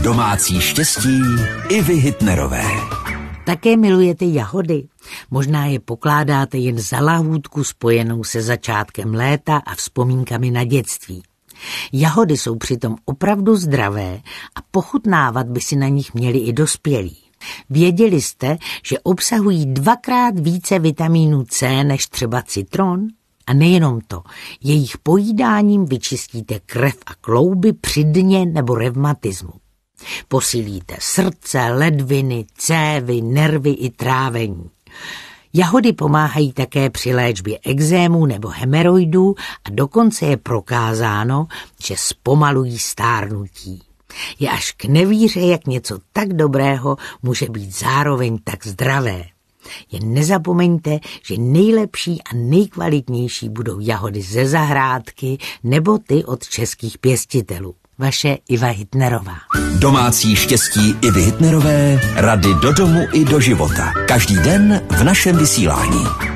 Domácí štěstí Ivy Hitnerové. Také milujete jahody? Možná je pokládáte jen za lahůdku spojenou se začátkem léta a vzpomínkami na dětství. Jahody jsou přitom opravdu zdravé a pochutnávat by si na nich měli i dospělí. Věděli jste, že obsahují 2krát více vitamínu C než třeba citron? A nejenom to, jejich pojídáním vyčistíte krev a klouby při dně nebo revmatismu. Posílíte srdce, ledviny, cévy, nervy i trávení. Jahody pomáhají také při léčbě ekzémů nebo hemeroidů a dokonce je prokázáno, že zpomalují stárnutí. Je až k nevíře, jak něco tak dobrého může být zároveň tak zdravé. Jen nezapomeňte, že nejlepší a nejkvalitnější budou jahody ze zahrádky nebo ty od českých pěstitelů. Vaše Iva Hitnerová. Domácí štěstí Ivy Hitnerové, rady do domu i do života. Každý den v našem vysílání.